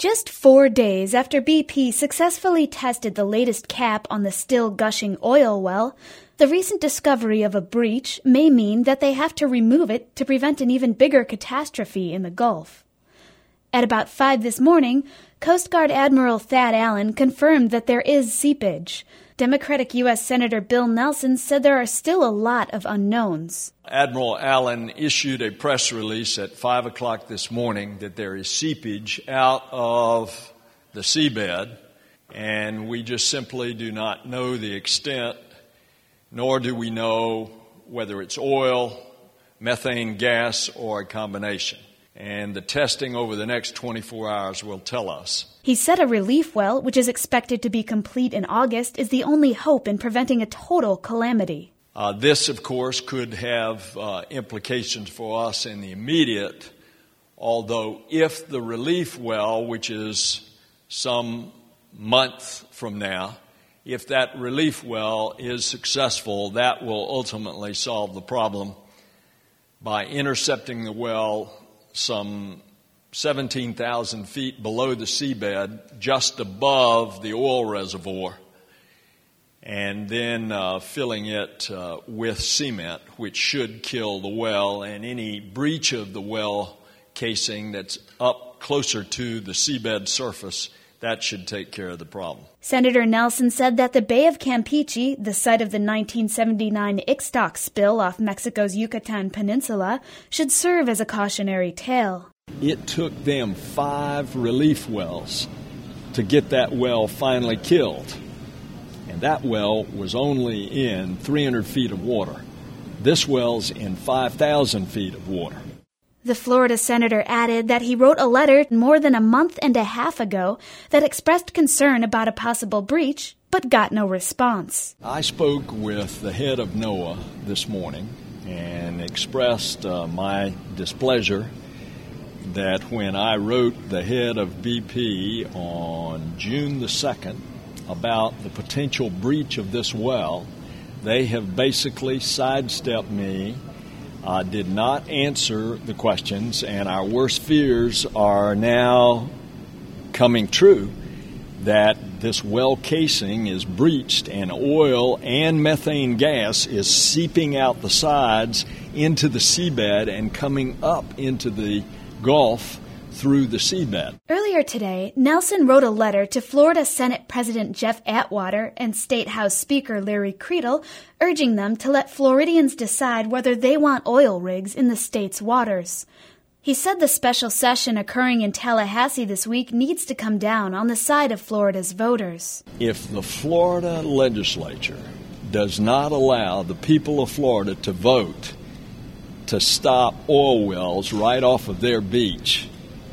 Just 4 days after BP successfully tested the latest cap on the still gushing oil well, the recent discovery of a breach may mean that they have to remove it to prevent an even bigger catastrophe in the Gulf. At about 5 this morning, Coast Guard Admiral Thad Allen confirmed that there is seepage. Democratic U.S. Senator Bill Nelson said there are still a lot of unknowns. Admiral Allen issued a press release at 5 o'clock this morning that there is seepage out of the seabed, and we just simply do not know the extent, nor do we know whether it's oil, methane gas, or a combination. And the testing over the next 24 hours will tell us. He said a relief well, which is expected to be complete in August, is the only hope in preventing a total calamity. This, of course, could have implications for us in the immediate, although if the relief well, which is some month from now, if that relief well is successful, that will ultimately solve the problem by intercepting the well some 17,000 feet below the seabed, just above the oil reservoir, and then filling it with cement, which should kill the well, and any breach of the well casing that's up closer to the seabed surface, that should take care of the problem. Senator Nelson said that the Bay of Campeche, the site of the 1979 Ixtoc spill off Mexico's Yucatan Peninsula, should serve as a cautionary tale. It took them 5 relief wells to get that well finally killed. And that well was only in 300 feet of water. This well's in 5,000 feet of water. The Florida senator added that he wrote a letter more than a month and a half ago that expressed concern about a possible breach, but got no response. I spoke with the head of NOAA this morning and expressed my displeasure that when I wrote the head of BP on June the 2nd about the potential breach of this well, they have basically sidestepped me, did not answer the questions, and our worst fears are now coming true, that this well casing is breached and oil and methane gas is seeping out the sides into the seabed and coming up into the Gulf through the seabed. Earlier today, Nelson wrote a letter to Florida Senate President Jeff Atwater and State House Speaker Larry Creedle, urging them to let Floridians decide whether they want oil rigs in the state's waters. He said the special session occurring in Tallahassee this week needs to come down on the side of Florida's voters. If the Florida legislature does not allow the people of Florida to vote to stop oil wells right off of their beach,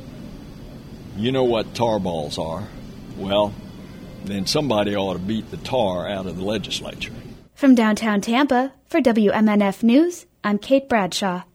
you know what tar balls are. Well, then somebody ought to beat the tar out of the legislature. From downtown Tampa, for WMNF News, I'm Kate Bradshaw.